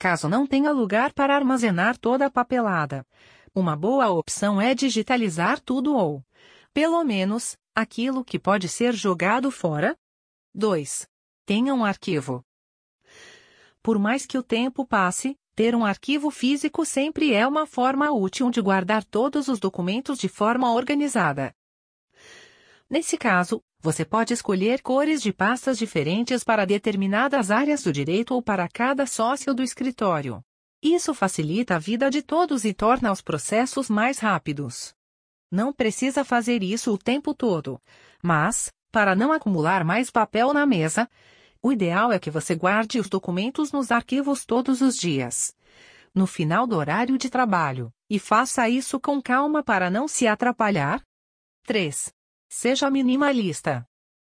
caso não tenha lugar para armazenar toda a papelada. Uma boa opção é digitalizar tudo ou, pelo menos, aquilo que pode ser jogado fora. 2. Tenha um arquivo. Por mais que o tempo passe, ter um arquivo físico sempre é uma forma útil de guardar todos os documentos de forma organizada. Nesse caso, você pode escolher cores de pastas diferentes para determinadas áreas do direito ou para cada sócio do escritório. Isso facilita a vida de todos e torna os processos mais rápidos. Não precisa fazer isso o tempo todo, mas, para não acumular mais papel na mesa, o ideal é que você guarde os documentos nos arquivos todos os dias, no final do horário de trabalho, e faça isso com calma para não se atrapalhar. 3. Seja minimalista.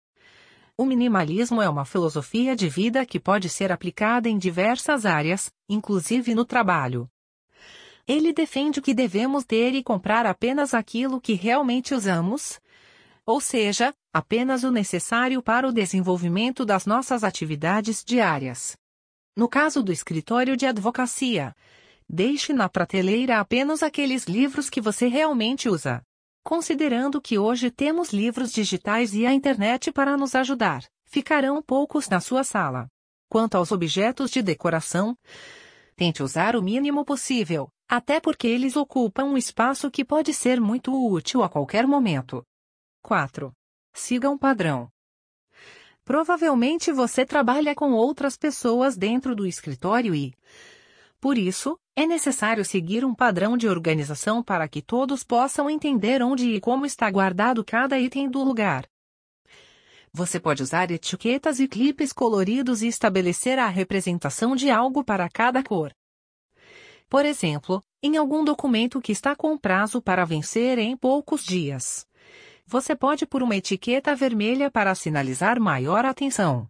O minimalismo é uma filosofia de vida que pode ser aplicada em diversas áreas, inclusive no trabalho. Ele defende que devemos ter e comprar apenas aquilo que realmente usamos, ou seja, apenas o necessário para o desenvolvimento das nossas atividades diárias. No caso do escritório de advocacia, deixe na prateleira apenas aqueles livros que você realmente usa. Considerando que hoje temos livros digitais e a internet para nos ajudar, ficarão poucos na sua sala. Quanto aos objetos de decoração, tente usar o mínimo possível, até porque eles ocupam um espaço que pode ser muito útil a qualquer momento. 4. Siga um padrão. Provavelmente você trabalha com outras pessoas dentro do escritório e, por isso, é necessário seguir um padrão de organização para que todos possam entender onde e como está guardado cada item do lugar. Você pode usar etiquetas e clipes coloridos e estabelecer a representação de algo para cada cor. Por exemplo, em algum documento que está com prazo para vencer em poucos dias, você pode pôr uma etiqueta vermelha para sinalizar maior atenção.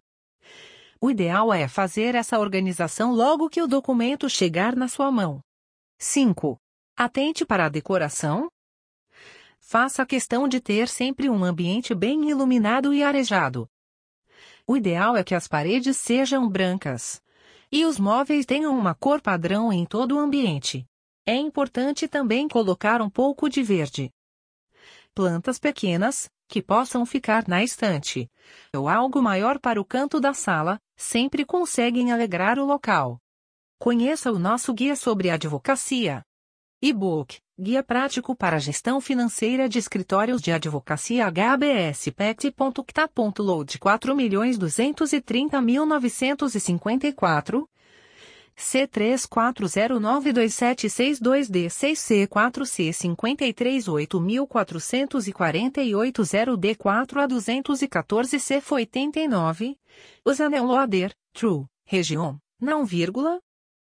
O ideal é fazer essa organização logo que o documento chegar na sua mão. 5. Atente para a decoração. Faça questão de ter sempre um ambiente bem iluminado e arejado. O ideal é que as paredes sejam brancas e os móveis tenham uma cor padrão em todo o ambiente. É importante também colocar um pouco de verde. Plantas pequenas, que possam ficar na estante, ou algo maior para o canto da sala, sempre conseguem alegrar o local. Conheça o nosso guia sobre advocacia. E-book, Guia Prático para a Gestão Financeira de Escritórios de Advocacia HBSPECT.CTA.LOAD 4.230.954 C34092762DC4C538448 0D4 a 214 CF89, Usanel Loader, True, Região, não vírgula,